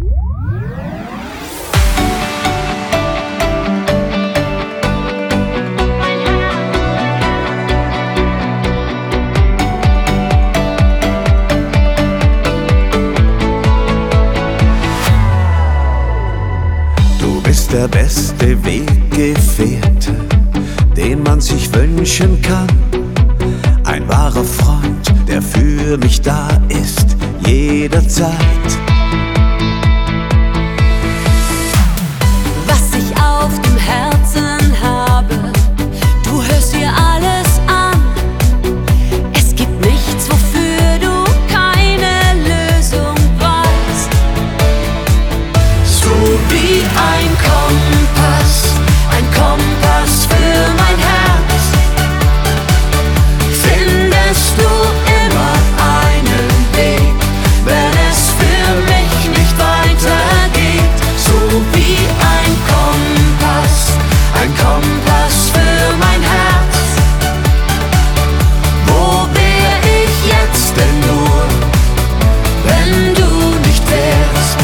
Der beste Weggefährte, den man sich wünschen kann. Ein wahrer Freund, der für mich da ist, jederzeit. Was ich auf dem Herzen habe, du hörst dir alles an. Es gibt nichts, wofür du keine Lösung weißt. So wie ein Kompass für mein Herz. Findest du immer einen Weg, wenn es für mich nicht weitergeht. So wie ein Kompass für mein Herz. Wo wär ich jetzt denn nur, wenn du nicht wärst?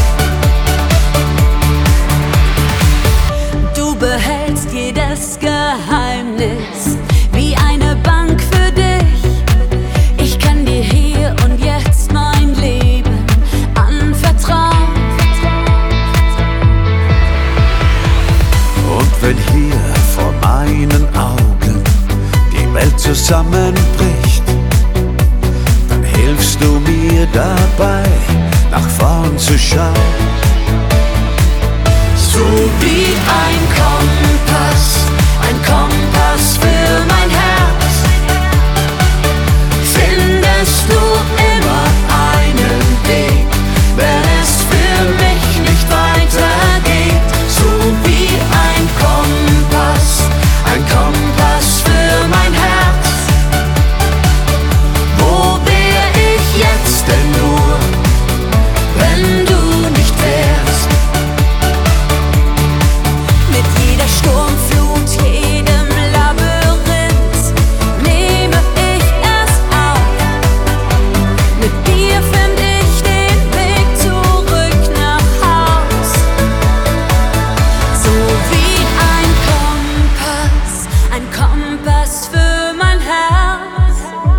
Du behältst jedes Geheimnis wie eine Bank für dich. Ich kann dir hier und jetzt mein Leben anvertrauen. Und wenn hier vor meinen Augen die Welt zusammenbricht, dann hilfst du mir dabei, nach vorn zu schauen. So wie ein Kompass für mein Herz. Findest du immer einen Weg, wenn es für mich nicht weitergeht. So wie ein Kompass für mein Herz. Wo wär ich jetzt denn nur, wenn du nicht wärst? Mit jeder Sturmflut, jedem Labyrinth nehme ich es auf. Mit dir find ich den Weg zurück nach Haus. So wie ein Kompass für mein Herz.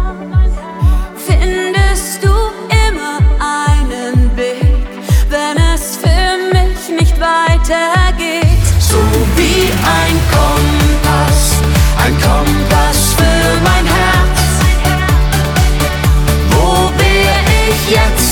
Findest du immer einen Weg, wenn es für mich nicht weitergeht. So wie ein Kompass für mein Herz. Wo wär ich jetzt?